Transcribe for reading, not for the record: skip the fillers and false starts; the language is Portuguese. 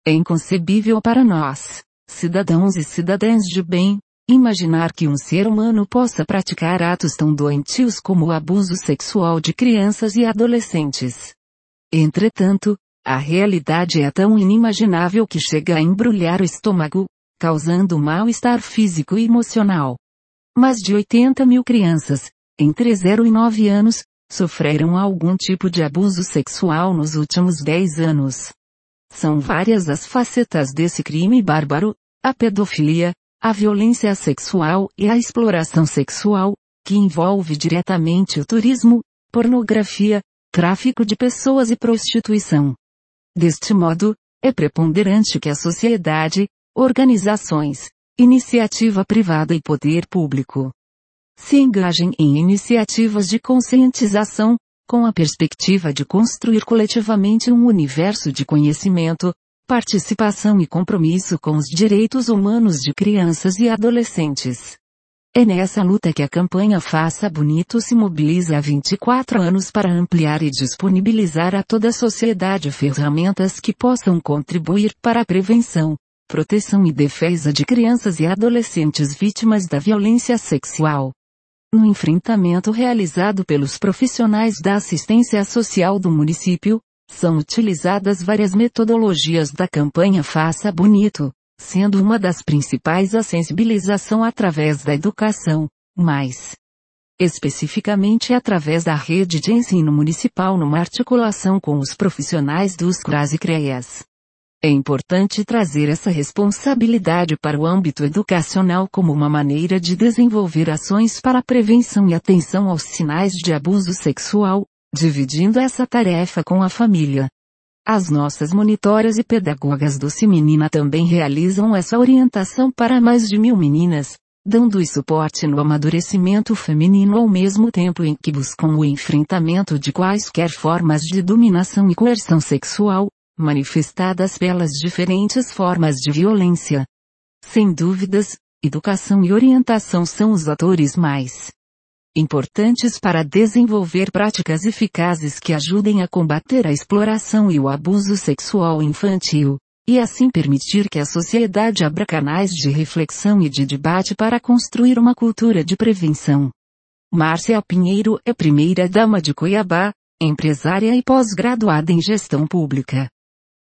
É inconcebível para nós, cidadãos e cidadãs de bem, imaginar que um ser humano possa praticar atos tão doentios como o abuso sexual de crianças e adolescentes. Entretanto, a realidade é tão inimaginável que chega a embrulhar o estômago, causando mal-estar físico e emocional. Mais de 80 mil crianças, entre 0 e 9 anos, sofreram algum tipo de abuso sexual nos últimos 10 anos. São várias as facetas desse crime bárbaro: a pedofilia, a violência sexual e a exploração sexual, que envolve diretamente o turismo, pornografia, tráfico de pessoas e prostituição. Deste modo, é preponderante que a sociedade, organizações, iniciativa privada e poder público se engajem em iniciativas de conscientização, com a perspectiva de construir coletivamente um universo de conhecimento, participação e compromisso com os direitos humanos de crianças e adolescentes. É nessa luta que a campanha Faça Bonito se mobiliza há 24 anos para ampliar e disponibilizar a toda a sociedade ferramentas que possam contribuir para a prevenção, proteção e defesa de crianças e adolescentes vítimas da violência sexual. No enfrentamento realizado pelos profissionais da assistência social do município, são utilizadas várias metodologias da campanha Faça Bonito, sendo uma das principais a sensibilização através da educação, mais especificamente através da rede de ensino municipal numa articulação com os profissionais dos CRAS e CREAS. É importante trazer essa responsabilidade para o âmbito educacional como uma maneira de desenvolver ações para a prevenção e atenção aos sinais de abuso sexual, dividindo essa tarefa com a família. As nossas monitoras e pedagogas do CIMenina também realizam essa orientação para mais de 1000 meninas, dando suporte no amadurecimento feminino ao mesmo tempo em que buscam o enfrentamento de quaisquer formas de dominação e coerção sexual, manifestadas pelas diferentes formas de violência. Sem dúvidas, educação e orientação são os atores mais importantes para desenvolver práticas eficazes que ajudem a combater a exploração e o abuso sexual infantil, e assim permitir que a sociedade abra canais de reflexão e de debate para construir uma cultura de prevenção. Márcia Pinheiro é primeira-dama de Cuiabá, empresária e pós-graduada em gestão pública.